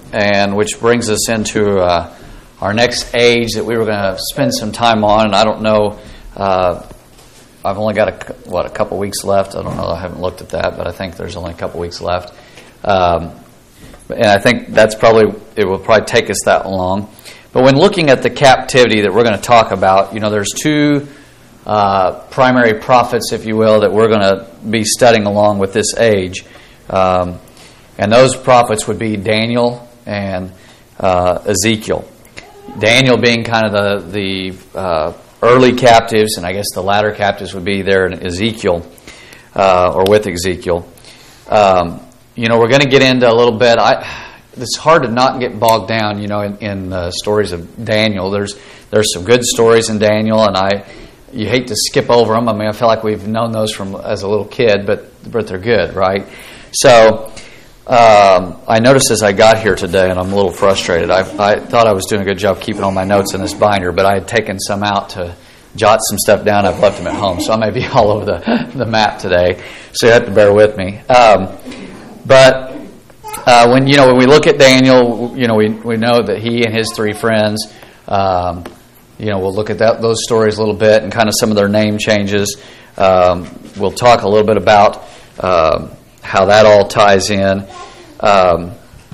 and which brings us into our next age that we were going to spend some time on. And I don't know, I've only got a couple weeks left. I don't know, I haven't looked at that, but I think there's only a couple weeks left. And I think it will probably take us that long. But when looking at the captivity that we're going to talk about, there's two primary prophets, if you will, that we're going to be studying along with this age. And those prophets would be Daniel and Ezekiel. Daniel being kind of the early captives, and I guess the latter captives would be there in Ezekiel, or with Ezekiel. We're going to get into a little bit. It's hard to not get bogged down, in the stories of Daniel. There's some good stories in Daniel, and you hate to skip over them. I mean, I feel like we've known those from as a little kid, but they're good, right? So I noticed as I got here today, and I'm a little frustrated. I thought I was doing a good job keeping all my notes in this binder, but I had taken some out to jot some stuff down. I've left them at home, so I may be all over the map today. So you have to bear with me. But when we look at Daniel, we know that he and his three friends. We'll look at those stories a little bit and kind of some of their name changes. We'll talk a little bit about how that all ties in. I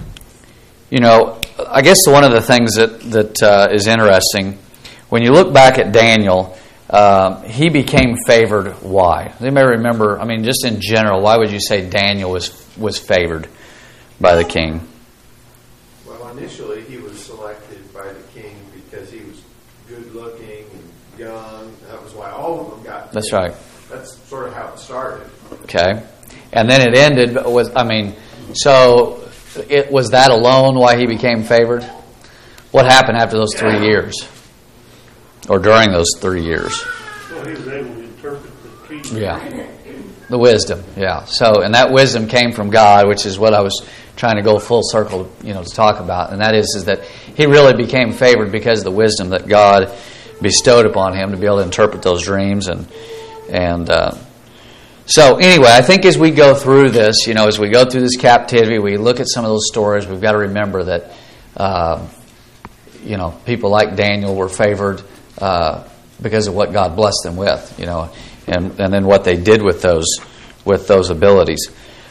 guess one of the things that is interesting, when you look back at Daniel, he became favored. Why? You may remember, just in general, why would you say Daniel was favored by the king? Well, initially he was selected by the king because he was good looking and young. That was why all of them got. That's right. That's sort of how it started. Okay, and then it ended. So it was that alone why he became favored? What happened after those 3 years, or during those 3 years? Well, he was able to interpret the key. Yeah, the wisdom. Yeah. So, and that wisdom came from God, which is what I was trying to go full circle, to talk about, and that is that he really became favored because of the wisdom that God bestowed upon him to be able to interpret those dreams, and so anyway, I think as we go through this, as we go through this captivity, we look at some of those stories. We've got to remember that people like Daniel were favored because of what God blessed them with, and then what they did with those abilities.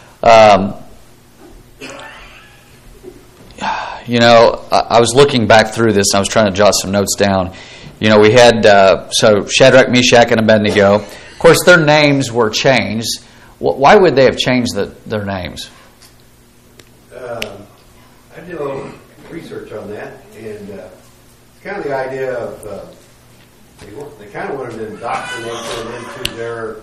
I was looking back through this, and I was trying to jot some notes down. We had so Shadrach, Meshach, and Abednego. Of course, their names were changed. Why would they have changed their names? I did a little research on that, and it's kind of the idea of they kind of wanted to indoctrinate them into their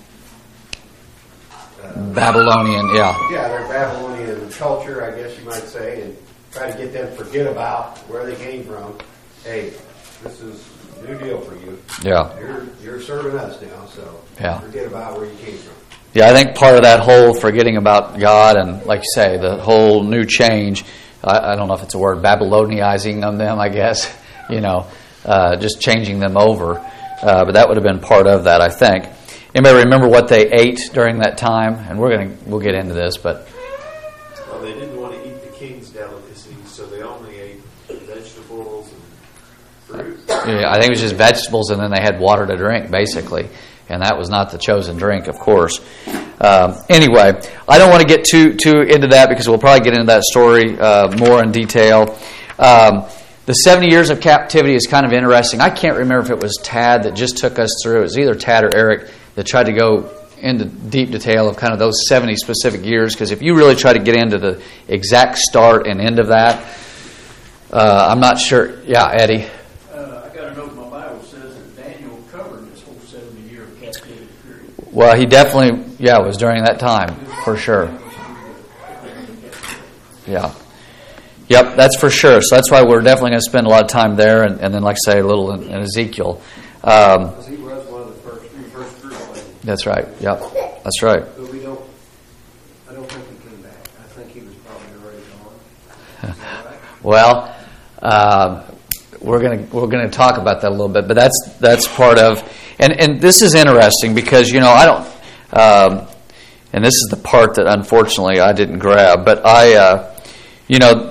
Babylonian, their Babylonian culture, I guess you might say, and try to get them to forget about where they came from. Hey, this is a new deal for you. Yeah. You're serving us now, so forget about where you came from. Yeah, I think part of that whole forgetting about God and, like you say, the whole new change, I don't know if it's a word, Babylonianizing them, I guess, just changing them over. But that would have been part of that, I think. Anybody remember what they ate during that time? And we'll get into this, but... Well, they didn't want to eat the king's delicacies, so they only ate vegetables and fruit. Yeah, I think it was just vegetables, and then they had water to drink, basically. And that was not the chosen drink, of course. Anyway, I don't want to get too into that because we'll probably get into that story more in detail. The 70 years of captivity is kind of interesting. I can't remember if it was Tad that just took us through. It was either Tad or Eric that tried to go into deep detail of kind of those 70 specific years, because if you really try to get into the exact start and end of that, I'm not sure. Yeah, Eddie? I got a note in my Bible that says that Daniel covered this whole 70-year captivity period. Well, he definitely, it was during that time, for sure. Yeah. Yep, that's for sure. So that's why we're definitely going to spend a lot of time there, and then, like I say, a little in Ezekiel. Because he was one of the first group. That's right. Yep, that's right. But I don't think he came back. I think he was probably already gone. Is that right? Well, we're going to talk about that a little bit, but that's part of, and this is interesting because I don't, and this is the part that unfortunately I didn't grab, but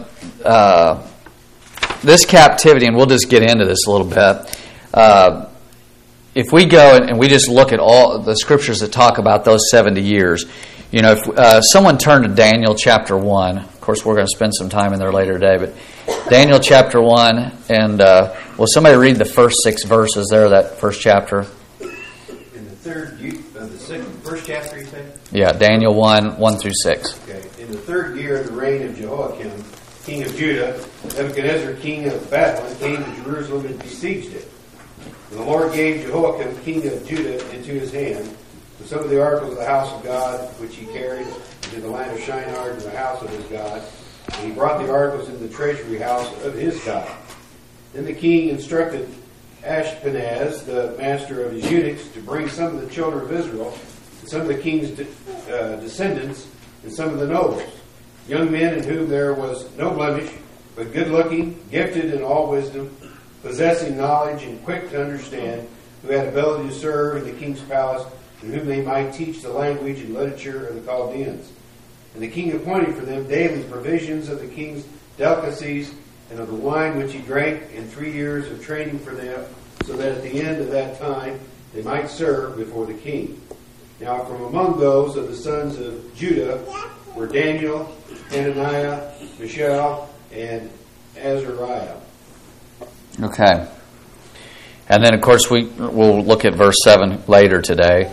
this captivity, and we'll just get into this a little bit. If we go and we just look at all the scriptures that talk about those 70 years, if someone turned to Daniel chapter 1, of course we're going to spend some time in there later today, but Daniel chapter 1, and will somebody read the first 6 verses there, that first chapter? In the first chapter, you say? Yeah, Daniel 1, 1 through 6. Okay. In the 3rd year of the reign of Jehoiakim, king of Judah, Nebuchadnezzar, king of Babylon, came to Jerusalem and besieged it. And the Lord gave Jehoiakim, king of Judah, into his hand, with some of the articles of the house of God, which he carried into the land of Shinar, to the house of his God. And he brought the articles into the treasury house of his God. Then the king instructed Ashpenaz, the master of his eunuchs, to bring some of the children of Israel, and some of the king's descendants, and some of the nobles, young men in whom there was no blemish, but good-looking, gifted in all wisdom, possessing knowledge and quick to understand, who had ability to serve in the king's palace, and whom they might teach the language and literature of the Chaldeans. And the king appointed for them daily provisions of the king's delicacies and of the wine which he drank, and 3 years of training for them, so that at the end of that time they might serve before the king. Now from among those of the sons of Judah were Daniel, Hananiah, Mishael, and Azariah. Okay. And then, of course, we'll look at verse 7 later today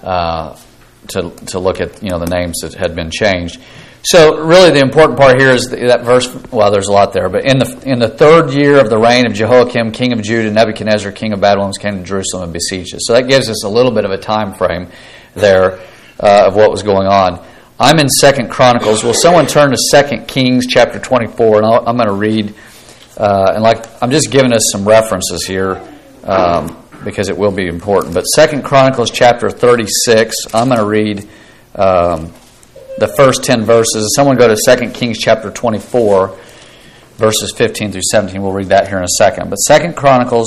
to look at the names that had been changed. So, really, the important part here is that verse. Well, there's a lot there, but in the 3rd year of the reign of Jehoiakim, king of Judah, Nebuchadnezzar, king of Babylon, came to Jerusalem and besieged it. So that gives us a little bit of a time frame there of what was going on. I'm in 2 Chronicles. Will someone turn to 2 Kings chapter 24, and I'm going to read. I'm just giving us some references here because it will be important. But 2 Chronicles chapter 36, I'm going to read the first 10 verses. Someone go to 2 Kings chapter 24, verses 15 through 17. We'll read that here in a second. But 2 Chronicles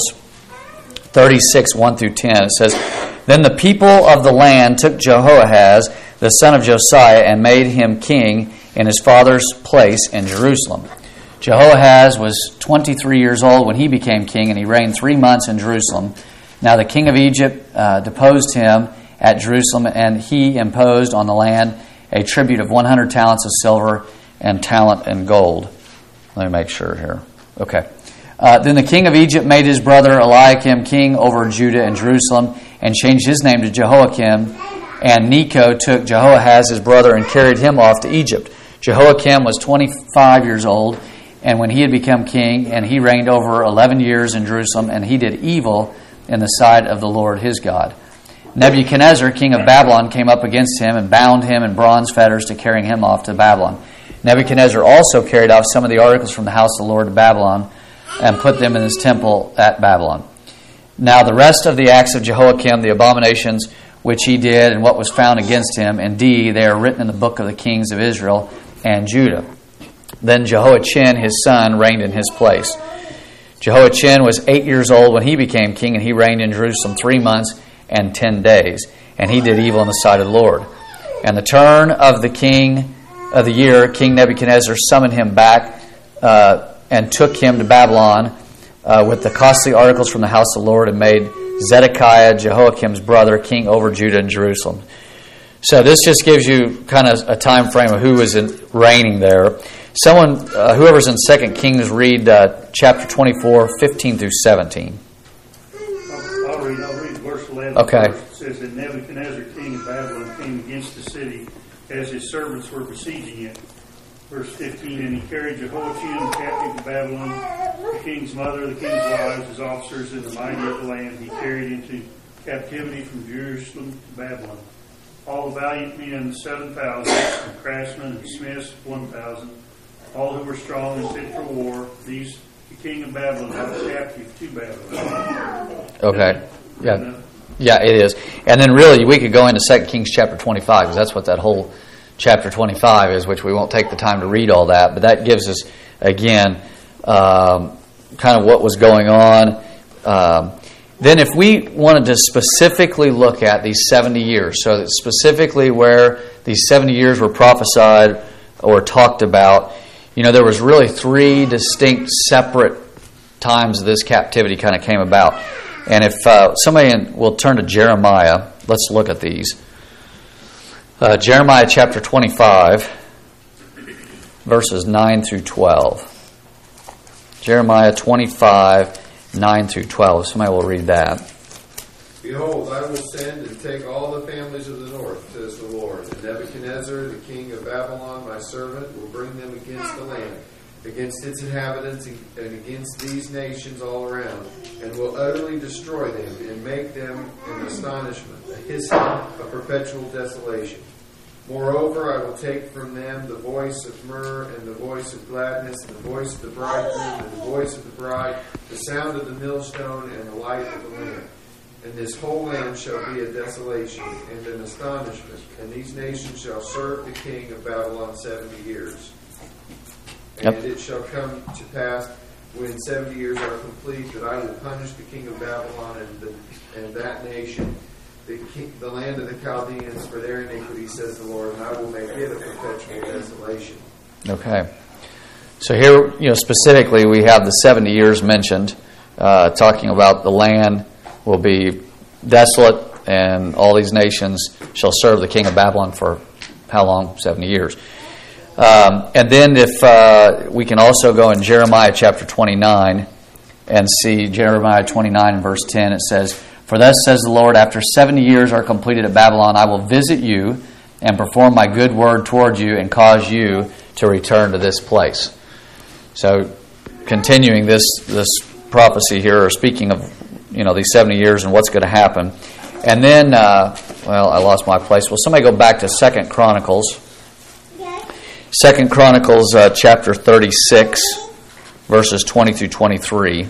36, 1 through 10, it says, Then the people of the land took Jehoahaz, the son of Josiah, and made him king in his father's place in Jerusalem. Jehoahaz was 23 years old when he became king, and he reigned 3 months in Jerusalem. Now the king of Egypt deposed him at Jerusalem, and he imposed on the land a tribute of 100 talents of silver and talent and gold. Let me make sure here. Okay. Then the king of Egypt made his brother Eliakim king over Judah and Jerusalem, and changed his name to Jehoiakim. And Necho took Jehoahaz his brother and carried him off to Egypt. Jehoiakim was 25 years old, and when he had become king, and he reigned over 11 years in Jerusalem, and he did evil in the sight of the Lord his God. Nebuchadnezzar, king of Babylon, came up against him and bound him in bronze fetters to carry him off to Babylon. Nebuchadnezzar also carried off some of the articles from the house of the Lord to Babylon and put them in his temple at Babylon. Now the rest of the acts of Jehoiakim, the abominations which he did and what was found against him, indeed, they are written in the book of the kings of Israel and Judah. Then Jehoiachin, his son, reigned in his place. Jehoiachin was 8 years old when he became king, and he reigned in Jerusalem 3 months and 10 days. And he did evil in the sight of the Lord. And the turn of the king of the year, King Nebuchadnezzar summoned him back and took him to Babylon with the costly articles from the house of the Lord, and made Zedekiah, Jehoiakim's brother, king over Judah and Jerusalem. So this just gives you kind of a time frame of who was reigning there. Whoever's in 2 Kings, read chapter 24, 15 through 17. I'll read verse 11. Okay. It says that Nebuchadnezzar, king of Babylon, came against the city as his servants were besieging it. Verse 15, and he carried Jehoiachin captive to Babylon, the king's mother, the king's wives, his officers, and the mighty of the land he carried into captivity from Jerusalem to Babylon. All the valiant men, 7,000, and craftsmen and smiths, 1,000. All who were strong and fit for war, these the king of Babylon brought captive to Babylon. Okay. Yeah, it is. And then really we could go into 2 Kings chapter 25, because that's what that whole chapter 25 is, which we won't take the time to read all that, but that gives us, again, kind of what was going on. Then if we wanted to specifically look at these 70 years, so specifically where these 70 years were prophesied or talked about, there was really three distinct, separate times this captivity kind of came about. And if somebody will turn to Jeremiah, let's look at these. Jeremiah chapter 25, verses 9 through 12. Jeremiah 25, 9 through 12. Somebody will read that. Behold, I will send and take all the families of the north, says the Lord. And Nebuchadnezzar, the king of Babylon, my servant, will bring them against the land, against its inhabitants, and against these nations all around, and will utterly destroy them, and make them an astonishment, a hissing, a perpetual desolation. Moreover, I will take from them the voice of myrrh, and the voice of gladness, and the voice of the bridegroom, and the voice of the bride, the sound of the millstone, and the light of the lamp. And this whole land shall be a desolation and an astonishment, and these nations shall serve the king of Babylon 70 years. And it shall come to pass, when 70 years are complete, that I will punish the king of Babylon and that nation, the land of the Chaldeans, for their iniquity, says the Lord, and I will make it a perpetual desolation. Okay. So here, specifically, we have the 70 years mentioned, talking about the land will be desolate, and all these nations shall serve the king of Babylon for how long? 70 years. And then if we can also go in Jeremiah chapter 29 and see Jeremiah 29 and verse 10, it says, "For thus says the Lord, after 70 years are completed at Babylon, I will visit you and perform my good word toward you and cause you to return to this place." So continuing this prophecy here, or speaking of these 70 years and what's going to happen. And then, I lost my place. Will somebody go back to 2 Chronicles? 2 Chronicles chapter 36, verses 20 through 23.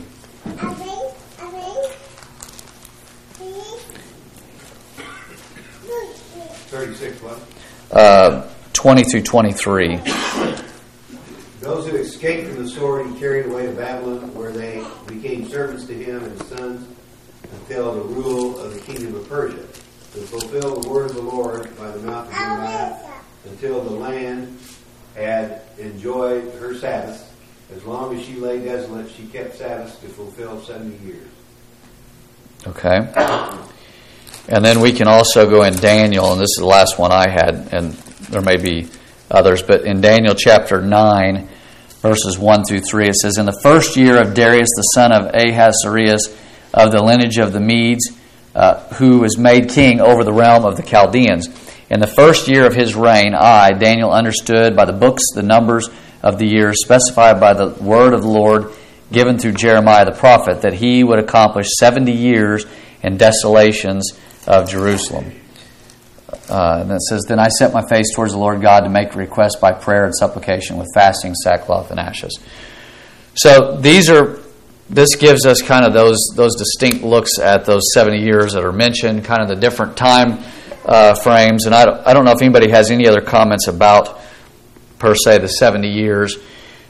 36 what? 20 through 23. Those who escaped from the sword he carried away to Babylon, where they became servants to him and his sons, until the rule of the kingdom of Persia, to fulfill the word of the Lord by the mouth of Jeremiah, until the land had enjoyed her Sabbaths. As long as she lay desolate, she kept Sabbaths to fulfill 70 years. Okay. And then we can also go in Daniel, and this is the last one I had, and there may be others, but in Daniel chapter 9, verses 1 through 3, it says, "In the first year of Darius the son of Ahasuerus, of the lineage of the Medes, who was made king over the realm of the Chaldeans. In the first year of his reign, I, Daniel, understood by the books the numbers of the years specified by the word of the Lord given through Jeremiah the prophet, that he would accomplish 70 years in desolations of Jerusalem." And it says, "Then I set my face towards the Lord God to make request by prayer and supplication with fasting, sackcloth, and ashes." So this gives us kind of those distinct looks at those 70 years that are mentioned, kind of the different time frames. And I don't know if anybody has any other comments about, per se, the 70 years.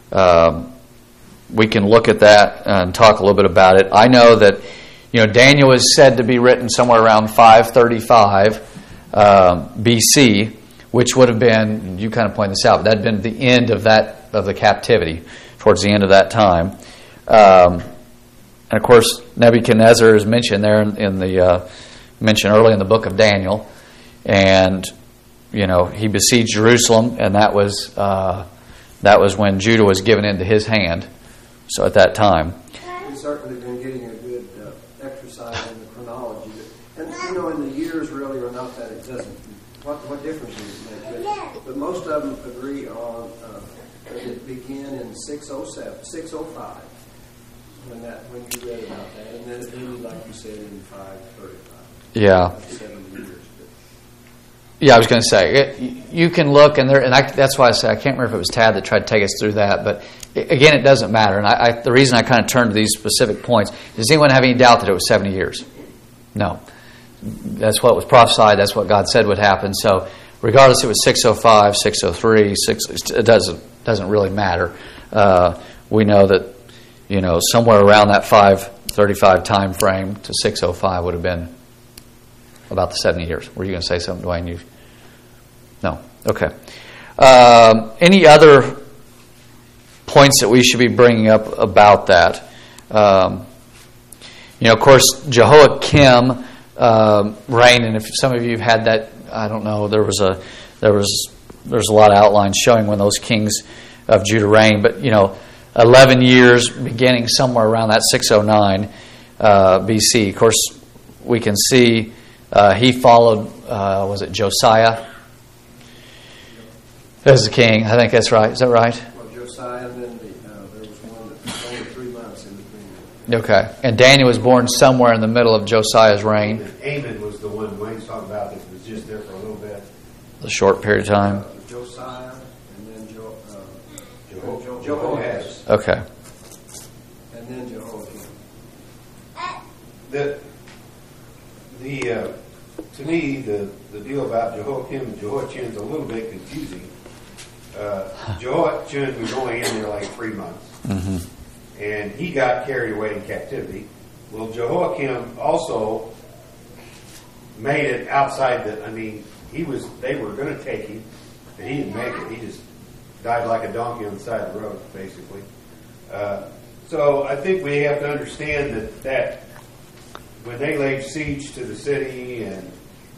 We can look at that and talk a little bit about it. I know that Daniel is said to be written somewhere around 535 BC, which would have been, you kind of point this out, that had been the end of the captivity, towards the end of that time. And of course, Nebuchadnezzar is mentioned there mentioned early in the book of Daniel, and he besieged Jerusalem, and that was when Judah was given into his hand. So at that time, We've certainly been getting a good exercise in the chronology, and in the years really are not that. It doesn't. What difference does it make? But most of them agree on that it began in 605. When you read about that, and then it ended, like you said, in 535. Yeah. 7 years. Yeah, I was going to say, you can look, and that's why I say I can't remember if it was Tad that tried to take us through that, but again, it doesn't matter. And the reason I kind of turned to these specific points, does anyone have any doubt that it was 70 years? No. That's what was prophesied. That's what God said would happen. So regardless if it was 605, 603, it doesn't really matter. We know that, somewhere around that 535 time frame to 605 would have been about the 70 years. Were you going to say something, Dwayne? No. Okay. Any other points that we should be bringing up about that. Of course, Jehoiakim reigned, and if some of you have had that, I don't know, there's a lot of outlines showing when those kings of Judah reigned, but 11 years beginning somewhere around that 609 BC. Of course, we can see he followed, was it Josiah as the king? I think that's right. Is that right? Well, Josiah, and then there was one that was only 3 months in between. Okay. And Daniel was born somewhere in the middle of Josiah's reign. Amon was the one Wayne's talking about that was just there for a little bit. A short period of time. Josiah, and then Jehoahaz. Jehoahaz, Okay. and then Jehoiakim. To me, the deal about Jehoiakim and Jehoiachin is a little bit confusing. Jehoiachin was only in there like 3 months, and he got carried away in captivity. Well, Jehoiakim also made it outside they were going to take him, but he didn't make it. He just died like a donkey on the side of the road, basically. So I think we have to understand that when they laid siege to the city and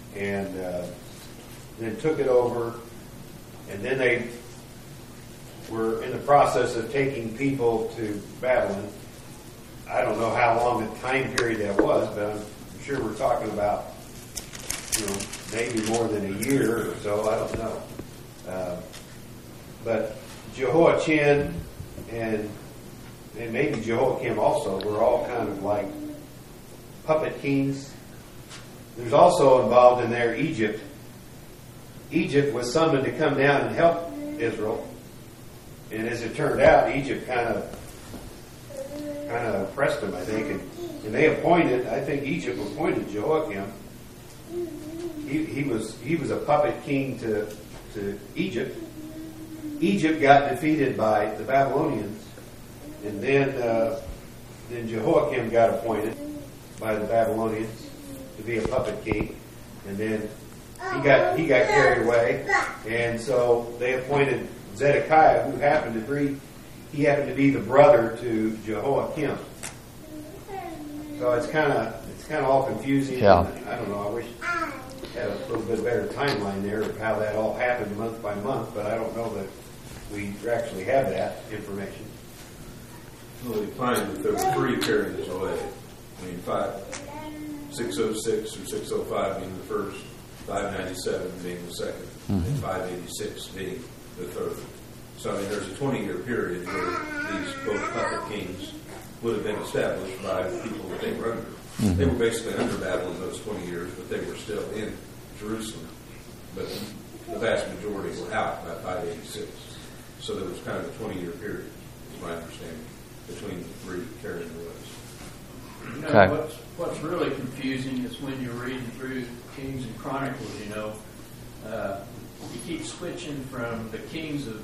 then took it over, and then they were in the process of taking people to Babylon. I don't know how long a time period that was, but I'm sure we're talking about maybe more than a year or so. I don't know. But Jehoiachin and maybe Jehoiakim also were all kind of like puppet kings. There's also involved in there Egypt. Egypt was summoned to come down and help Israel, and as it turned out, Egypt kind of oppressed them, I think, and they appointed. I think Egypt appointed Jehoiakim. He was a puppet king to Egypt. Egypt got defeated by the Babylonians, and then Jehoiakim got appointed by the Babylonians to be a puppet king, and then he got carried away, and so they appointed Zedekiah, who happened to be the brother to Jehoiakim. So it's kind of all confusing. Yeah. I don't know. I wish I had a little bit better timeline there of how that all happened month by month, but I don't know that we actually have that information. Well, we find that there were 3 carrying this away. 606 or 605 being the first, 597 being the second, and 586 being the third. So there's a 20-year period where these both puppet kings would have been established by the people that they were under. They were basically under Babylon those 20 years, but they were still in Jerusalem. But the vast majority were out by 586. So there was kind of a 20-year period, is my understanding, between the 3 carrying the list. Okay. What's really confusing is when you're reading through Kings and Chronicles, you keep switching from the kings of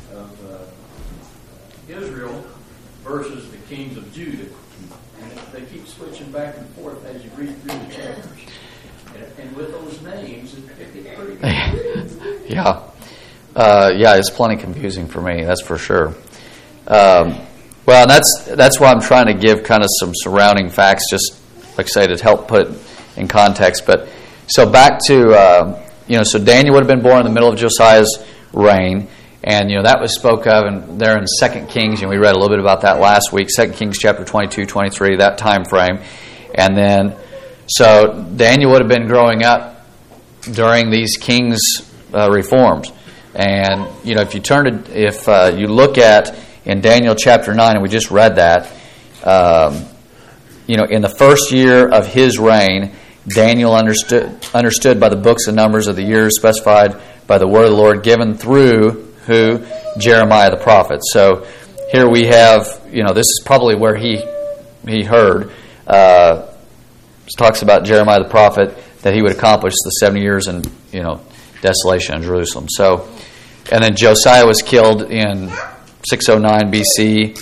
Israel versus the kings of Judah. And they keep switching back and forth as you read through the chapters. And with those names, it gets pretty confusing. Yeah. It's plenty confusing for me, that's for sure. Well, that's why I'm trying to give kind of some surrounding facts, just like I say, to help put in context. But so back to so Daniel would have been born in the middle of Josiah's reign, and that was spoke of, and there in 2 Kings, and we read a little bit about that last week. 2 Kings chapter 22, 23, that time frame, and then so Daniel would have been growing up during these kings' reforms, and if you look at in Daniel chapter 9, and we just read that, in the first year of his reign, Daniel understood by the books and numbers of the years specified by the word of the Lord given through who? Jeremiah the prophet. So here we have, this is probably where he heard. It talks about Jeremiah the prophet that he would accomplish the 70 years in, desolation in Jerusalem. So, and then Josiah was killed in 609 BC.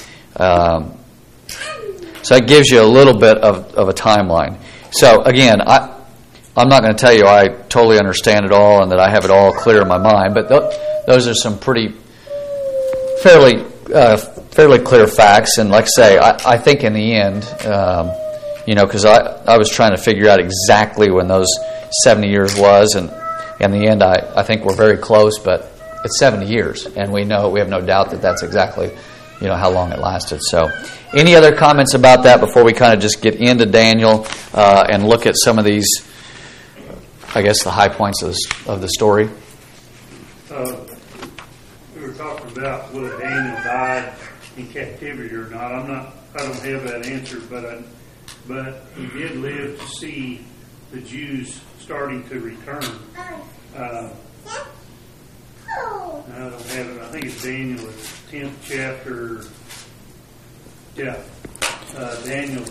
So that gives you a little bit of a timeline. So again, I'm not going to tell you I totally understand it all and that I have it all clear in my mind, but those are some fairly fairly clear facts, and like I say, I think in the end, because I was trying to figure out exactly when those 70 years was, and in the end, I think we're very close, but it's 70 years, and we have no doubt that that's exactly how long it lasted. So, any other comments about that before we kind of just get into Daniel and look at some of these, I guess, the high points of the story? We were talking about whether Daniel died in captivity or not. I don't have that answer, but he did live to see the Jews starting to return. I don't have it. I think it's Daniel, 10th chapter. Yeah, Daniel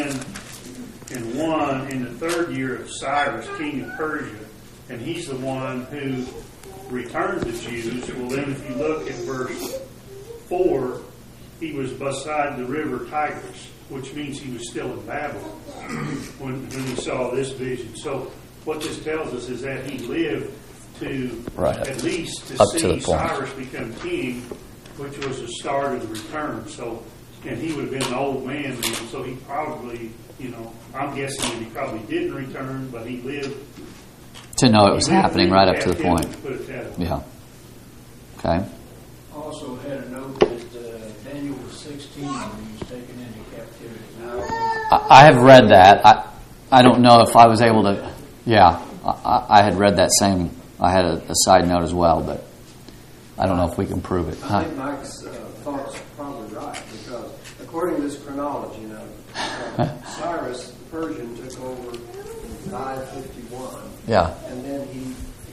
10:1. In the third year of Cyrus, king of Persia, and he's the one who returned the Jews. Well, then if you look at verse 4, he was beside the river Tigris, which means he was still in Babylon when he saw this vision. So what this tells us is that he lived to at least to see Cyrus become king, which was the start of the return. So, and he would have been an old man then, so he probably, I'm guessing that he probably didn't return, but he lived to know it was happening right up to the point. Yeah. Okay. Also had a note that Daniel was 16 when he was taken into captivity. I have read that. I don't know if I was able to. Yeah, I had read that same. I had a side note as well, but I don't know if we can prove it. I think Mike's thoughts are probably right, because according to this chronology, Cyrus the Persian took over in 551. Yeah. And then he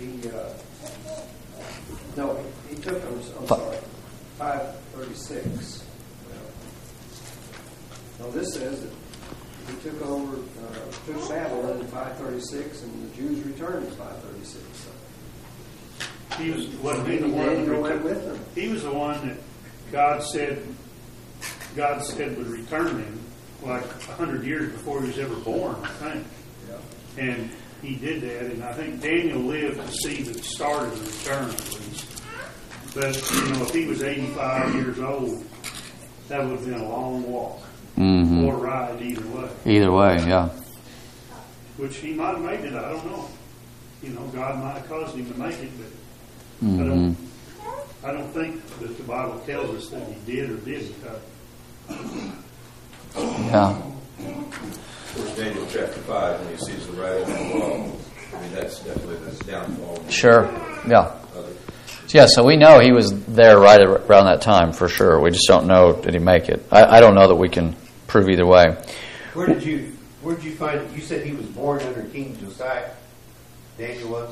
took them. I'm sorry, 536. Well, this says that he took over, took Babylon in 536, and the Jews returned in 536. So. He was the one that went with them. He was the one that God said would return him like 100 years before he was ever born, I think. Yeah. And he did that, and I think Daniel lived to see the start of the return, at least. But if he was 85 years old, that would have been a long walk or ride either way. Either way, yeah. Which he might have made it. I don't know. God might have caused him to make it, but I don't think that the Bible tells us that he did or didn't. Yeah. Of course, Daniel chapter 5, when he sees the writing on the wall, that's definitely the downfall. Sure. Yeah. Yeah, so we know he was there right around that time for sure. We just don't know, did he make it? I don't know that we can prove either way. Where did you find it? You said he was born under King Josiah. Daniel was?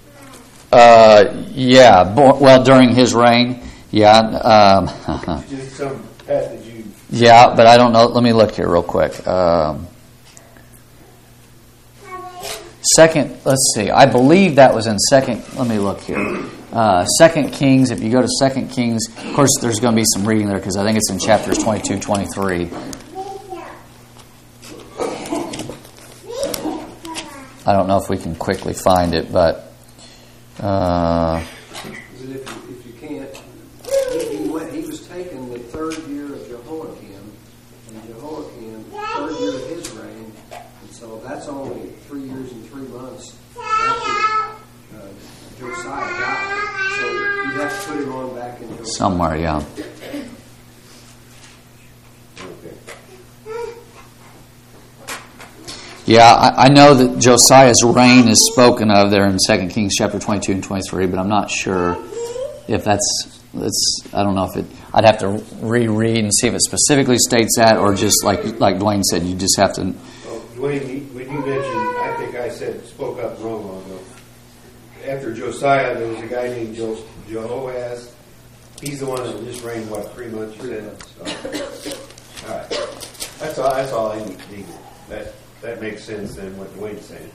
During his reign, yeah. Just some passage you... Yeah, but I don't know. Let me look here real quick. Let's see. I believe that was in second. Let me look here. 2 Kings. If you go to 2 Kings, of course, there's going to be some reading there because I think it's in chapters 22, 23. I don't know if we can quickly find it, but if you can't, he was taken the third year of Jehoiakim, and Jehoiakim, third year of his reign, and so that's only 3 years and 3 months after Josiah died. So you have to put him on back in Josiah. Somewhere, yeah. Yeah, I know that Josiah's reign is spoken of there in 2 Kings chapter 22 and 23, but I'm not sure if that's I don't know if it. I'd have to reread and see if it specifically states that, or just like Dwayne said, you just have to. Well, Dwayne, when you mentioned, I think I spoke up wrong on ago. After Josiah, there was a guy named Jehoahaz. He's the one that just reigned 3 months. You said. All right, that's all I need. That makes sense then what Dwayne's saying.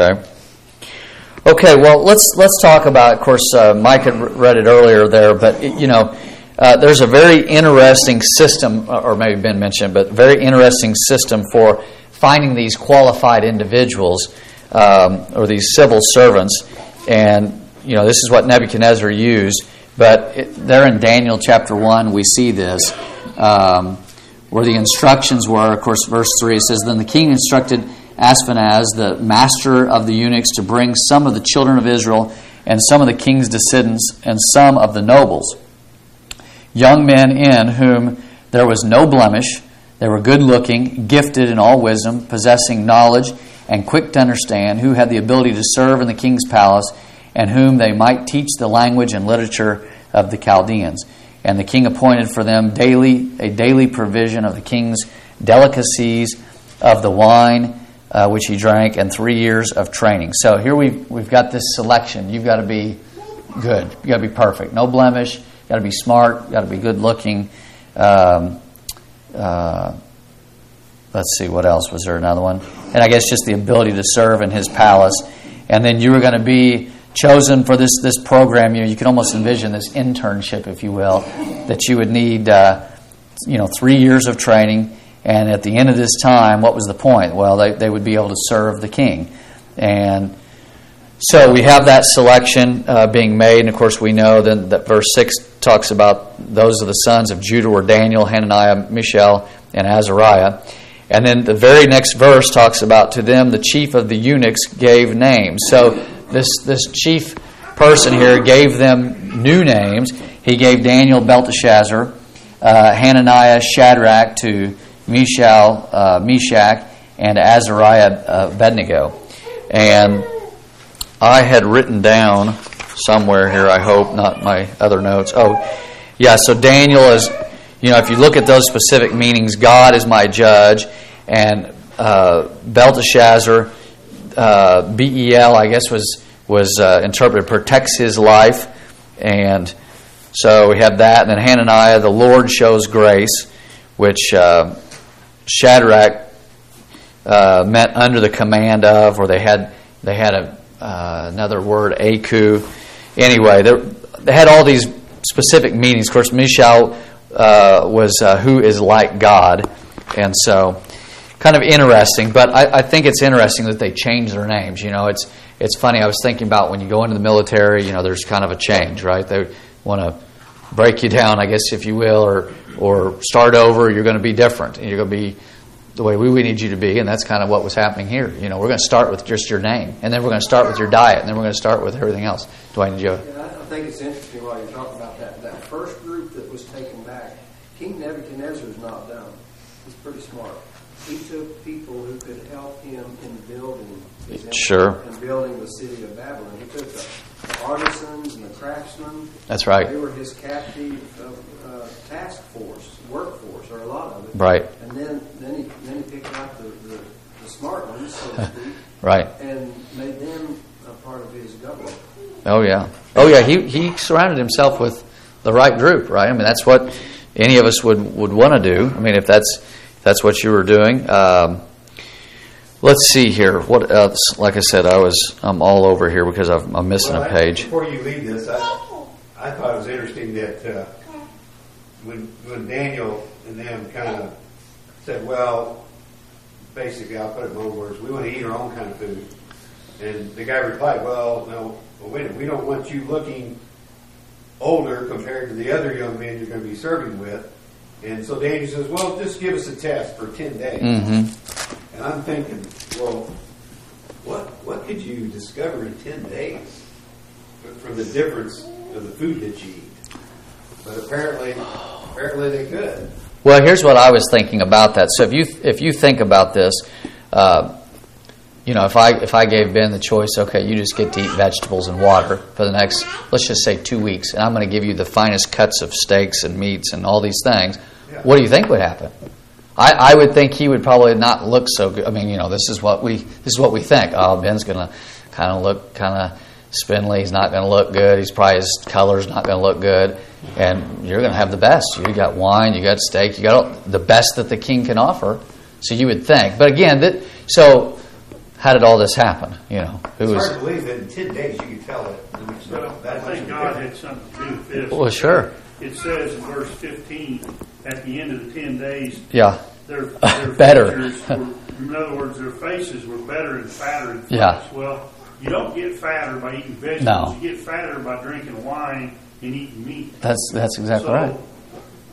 Okay. Well, let's talk about. Of course, Mike had read it earlier there, but there's a very interesting system, or maybe Ben mentioned, but very interesting system for finding these qualified individuals or these civil servants, and this is what Nebuchadnezzar used. But there in Daniel chapter 1, we see this. where the instructions were. Of course, verse 3 says, Then the king instructed Ashpenaz, the master of the eunuchs, to bring some of the children of Israel and some of the king's descendants and some of the nobles, young men in whom there was no blemish. They were good-looking, gifted in all wisdom, possessing knowledge and quick to understand, who had the ability to serve in the king's palace, and whom they might teach the language and literature of the Chaldeans. And the king appointed for them a daily provision of the king's delicacies, of the wine which he drank, and 3 years of training. So here we've got this selection. You've got to be good. You've got to be perfect. No blemish. You've got to be smart. You've got to be good-looking. Let's see, what else? Was there another one? And I guess just the ability to serve in his palace. And then you were going to be chosen for this program. You can almost envision this internship, if you will, that you would need 3 years of training. And at the end of this time, what was the point? Well, they would be able to serve the king. And so we have that selection being made. And of course, we know then that verse 6 talks about those of the sons of Judah were Daniel, Hananiah, Mishael, and Azariah. And then the very next verse talks about, to them the chief of the eunuchs gave names. So this chief person here gave them new names. He gave Daniel Belteshazzar, Hananiah Shadrach, to Mishael Meshach, and Azariah Abednego. And I had written down somewhere here, I hope, not my other notes. Oh, yeah, so Daniel is, if you look at those specific meanings, God is my judge, and Belteshazzar, B-E-L, I guess was interpreted, protects his life, and so we have that. And then Hananiah, the Lord shows grace, which Shadrach meant under the command of, or they had another word, Aku. Anyway, they had all these specific meanings. Of course, Mishael was who is like God, and so kind of interesting. But I think it's interesting that they changed their names. It's funny. I was thinking about when you go into the military. There's kind of a change, right? They want to break you down, I guess, if you will, or start over. You're going to be different, and you're going to be the way we need you to be, and that's kind of what was happening here. We're going to start with just your name, and then we're going to start with your diet, and then we're going to start with everything else. Dwayne and Joe. Yeah, I think it's interesting while you're talking about that first group that was taken back. King Nebuchadnezzar is not dumb. He's pretty smart. He took people who could help him in building his empire and building the city of Babylon. He took the artisans and the craftsmen. That's right. They were his captive task force, workforce, or a lot of it. Right. And then he picked out the smart ones, so to speak. Right. And made them a part of his government. Oh yeah. He surrounded himself with the right group, right? I mean, that's what any of us would want to do. I mean, if that's what you were doing. Let's see here. What else? Like I said, I'm all over here because I'm missing a page. Before you leave this, I thought it was interesting that when Daniel and them kind of said, well, basically, I'll put it in my own words, we want to eat our own kind of food. And the guy replied, well, no, wait a minute, we don't want you looking older compared to the other young men you're going to be serving with. And so Daniel says, well, just give us a test for 10 days. Mm-hmm. And I'm thinking, well, what could you discover in 10 days from the difference of the food that you eat? But apparently they could. Well, here's what I was thinking about that. So if you think about this, if I gave Ben the choice, okay, you just get to eat vegetables and water for the next, let's just say 2 weeks, and I'm going to give you the finest cuts of steaks and meats and all these things, what do you think would happen? I would think he would probably not look so good. I mean, this is what we think. Oh, Ben's going to kind of look kind of spindly. He's not going to look good. His color's not going to look good. And you're going to have the best. You got wine, you got steak, you got the best that the king can offer. So you would think. But again, so how did all this happen? It's hard to believe that in 10 days you could tell it. I think God had something to do with this. Well, sure. It says in verse 15, at the end of the 10 days, their better. In other words, their faces were better and fatter and flesh. Yeah. Well, you don't get fatter by eating vegetables. No. You get fatter by drinking wine and eating meat. That's exactly right.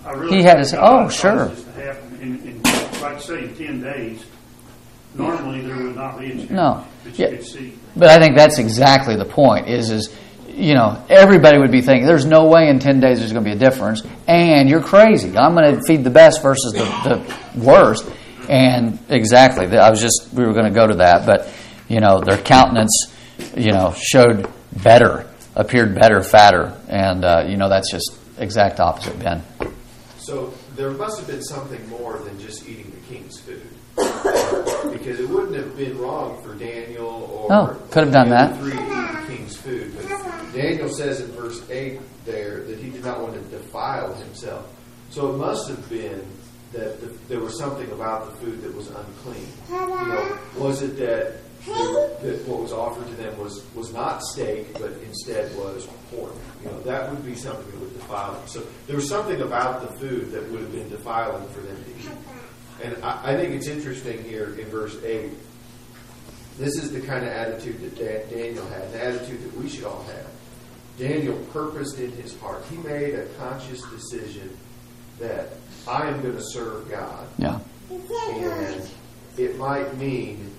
I really He had think to. God Oh, caused sure. this to happen. And like I say, in 10 days, normally there would not be a change No. that you Yeah. could see. But I think that's exactly the point. Is everybody would be thinking, "There's no way in 10 days there's going to be a difference," and you're crazy. I'm going to feed the best versus the worst, and exactly. We were going to go to that, but their countenance, showed better, appeared better, fatter, and that's just exact opposite, Ben. So there must have been something more than just eating the king's food. Because it wouldn't have been wrong for Daniel or No, could have done the that. other three to eat the king's food. But Daniel says in verse 8 there that he did not want to defile himself. So it must have been that there was something about the food that was unclean. Was it that what was offered to them was not steak, but instead was pork? That would be something that would defile them. So there was something about the food that would have been defiling for them to eat. And I think it's interesting here in verse 8. This is the kind of attitude that Daniel had, the attitude that we should all have. Daniel purposed in his heart. He made a conscious decision that I am going to serve God. Yeah. And it might mean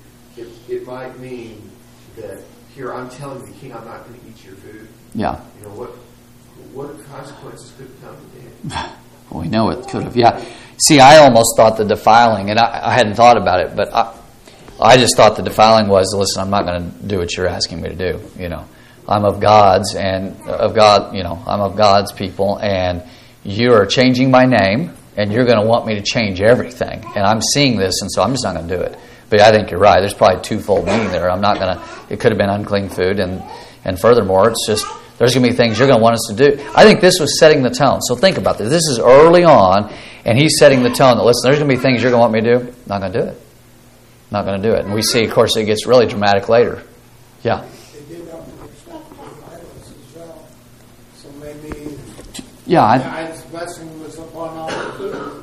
that here I'm telling the king I'm not going to eat your food. Yeah. What consequences could come to Daniel? We know it could have. Yeah. See, I almost thought the defiling, and I hadn't thought about it, but I just thought the defiling was, listen, I'm not going to do what you're asking me to do. I'm of God's and of God. I'm of God's people, and you are changing my name, and you're going to want me to change everything. And I'm seeing this, and so I'm just not going to do it. But I think you're right. There's probably twofold meaning there. I'm not going to. It could have been unclean food, and furthermore, it's just. There's going to be things you're going to want us to do. I think this was setting the tone. So think about this. This is early on, and he's setting the tone that, listen, there's going to be things you're going to want me to do. Not going to do it. Not going to do it. And we see, of course, it gets really dramatic later. Yeah. They did not respect the idols as well. So maybe Yeah. God's blessing was upon all the food.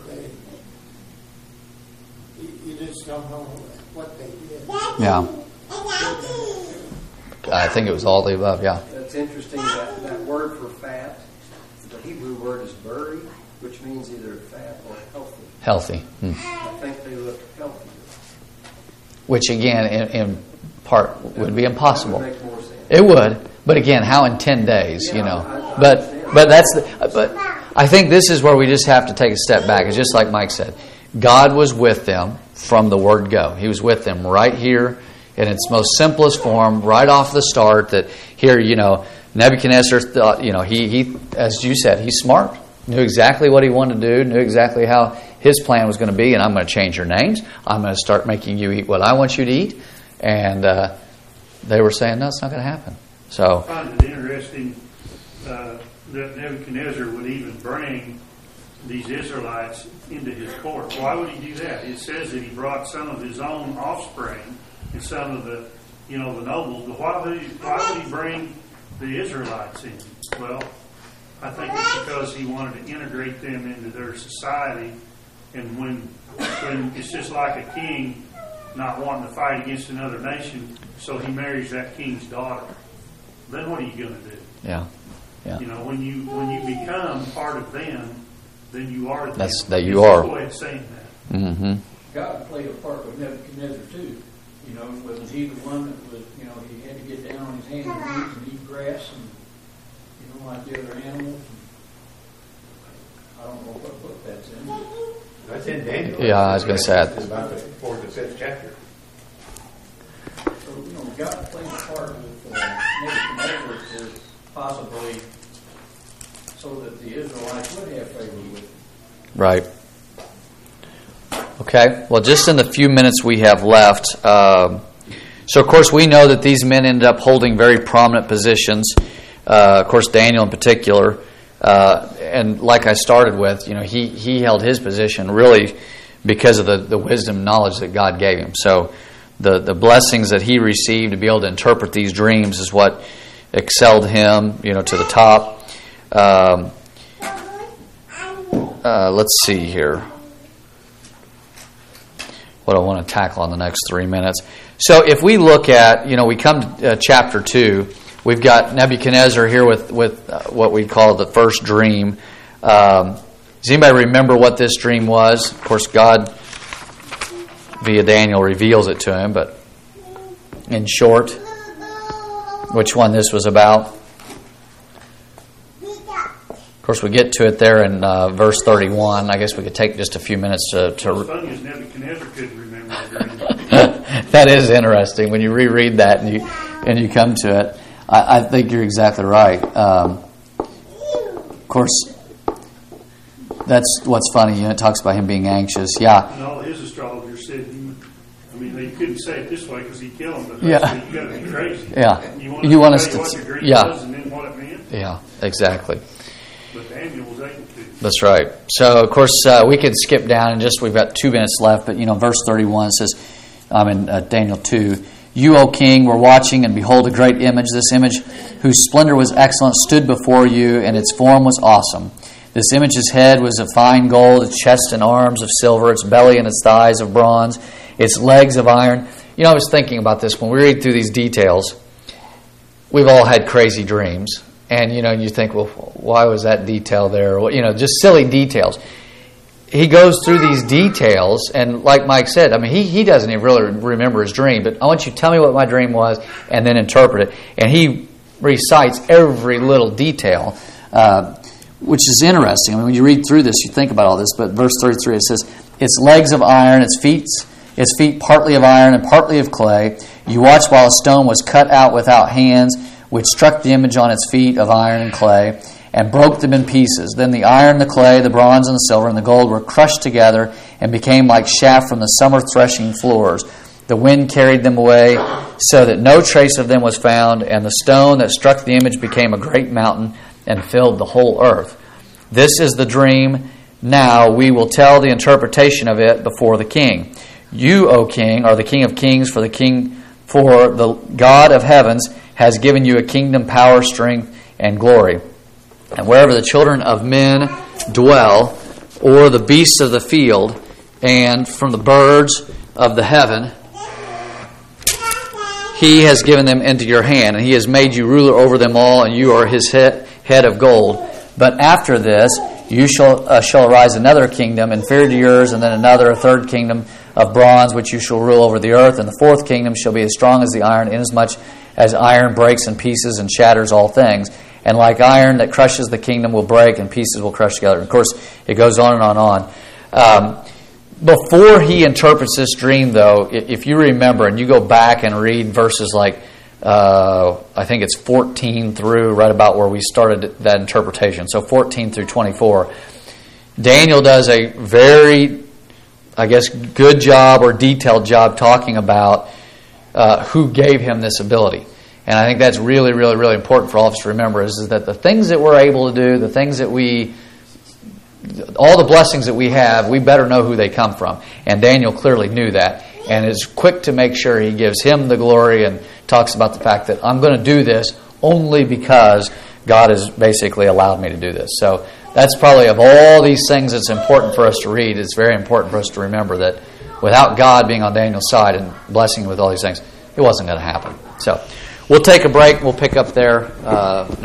You just don't know what they did. Yeah. I think it was all the above, yeah. It's interesting that word for fat, the Hebrew word is buri, which means either fat or healthy. Healthy. I think they look healthy. Which, again, in part would be impossible. That would make more sense. It would. But again, how in 10 days, I But understand. but I think this is where we just have to take a step back. It's just like Mike said. God was with them from the word go. He was with them right here in its most simplest form, right off the start, that here, Nebuchadnezzar thought, he, as you said, he's smart. Knew exactly what he wanted to do, knew exactly how his plan was going to be, and I'm going to change your names. I'm going to start making you eat what I want you to eat. And they were saying, no, it's not going to happen. So I find it interesting that Nebuchadnezzar would even bring these Israelites into his court. Why would he do that? It says that he brought some of his own offspring and some of the nobles. But why would he bring the Israelites in? Well, I think it's because he wanted to integrate them into their society. And when it's just like a king not wanting to fight against another nation, so he marries that king's daughter. Then what are you going to do? yeah. When you become part of them, then you are them. That's that you are. Go ahead saying that. Mm-hmm. God played a part with Nebuchadnezzar too. Wasn't he the one that was, he had to get down on his hands and knees and eat grass and, like the other animals. I don't know what book that's in. That's in Daniel. Yeah, I was going to say that. It's about the 4th and 5th chapter. So, God played a part with Nebuchadnezzar to possibly so that the Israelites would have favor with him. Right. Okay. Well, just in the few minutes we have left, so of course we know that these men ended up holding very prominent positions. Of course, Daniel in particular, and like I started with, he held his position really because of the wisdom and knowledge that God gave him. So the blessings that he received to be able to interpret these dreams is what excelled him, to the top. Let's see here. What I want to tackle on the next 3 minutes. So if we look at, we come to chapter 2, we've got Nebuchadnezzar here with what we call the first dream. Does anybody remember what this dream was? Of course, God, via Daniel, reveals it to him, but in short, which one this was about? Of course, we get to it there in verse 31. I guess we could take just a few minutes to What's funny is Nebuchadnezzar couldn't remember the dream. That is interesting when you reread that and you come to it. I think you're exactly right. Of course, that's what's funny. It talks about him being anxious. Yeah. And all his astrologers said, they couldn't say it this way because he'd kill him, but they Yeah. said, you got to be crazy. Yeah. You want us to to what the dream yeah. was and then what it meant? Yeah, exactly. But Daniel was able to. That's right. So, of course, we could skip down and we've got 2 minutes left, but, verse 31 says, in Daniel 2, "You, O king, were watching, and behold, a great image. This image, whose splendor was excellent, stood before you, and its form was awesome. This image's head was of fine gold, its chest and arms of silver, its belly and its thighs of bronze, its legs of iron." I was thinking about this. When we read through these details, we've all had crazy dreams. And, you think, well, why was that detail there? Well, just silly details. He goes through these details, and like Mike said, he doesn't even really remember his dream, but I want you to tell me what my dream was and then interpret it. And he recites every little detail, which is interesting. When you read through this, you think about all this, but verse 33, it says, "Its legs of iron, its feet partly of iron and partly of clay. You watched while a stone was cut out without hands, which struck the image on its feet of iron and clay, and broke them in pieces. Then the iron, the clay, the bronze, and the silver, and the gold were crushed together, and became like chaff from the summer threshing floors. The wind carried them away, so that no trace of them was found, and the stone that struck the image became a great mountain, and filled the whole earth. This is the dream. Now we will tell the interpretation of it before the king. You, O king, are the king of kings, for the God of heavens has given you a kingdom, power, strength, and glory. And wherever the children of men dwell, or the beasts of the field, and from the birds of the heaven, he has given them into your hand, and he has made you ruler over them all, and you are his head of gold. But after this, you shall arise another kingdom, inferior to yours, and then another, a third kingdom of bronze, which you shall rule over the earth. And the fourth kingdom shall be as strong as the iron, inasmuch as iron breaks in pieces and shatters all things. And like iron that crushes the kingdom will break, and pieces will crush together." Of course, it goes on and on. Before he interprets this dream, though, if you remember, and you go back and read verses like, I think it's 14 through right about where we started that interpretation, so 14 through 24, Daniel does a very, good job or detailed job talking about who gave him this ability. And I think that's really, really, really important for all of us to remember is that the things that we're able to do, the things that all the blessings that we have, we better know who they come from. And Daniel clearly knew that and is quick to make sure he gives him the glory and talks about the fact that I'm going to do this only because God has basically allowed me to do this. So that's probably of all these things that's important for us to read, it's very important for us to remember that without God being on Daniel's side and blessing him with all these things, it wasn't going to happen. So we'll take a break. We'll pick up there next.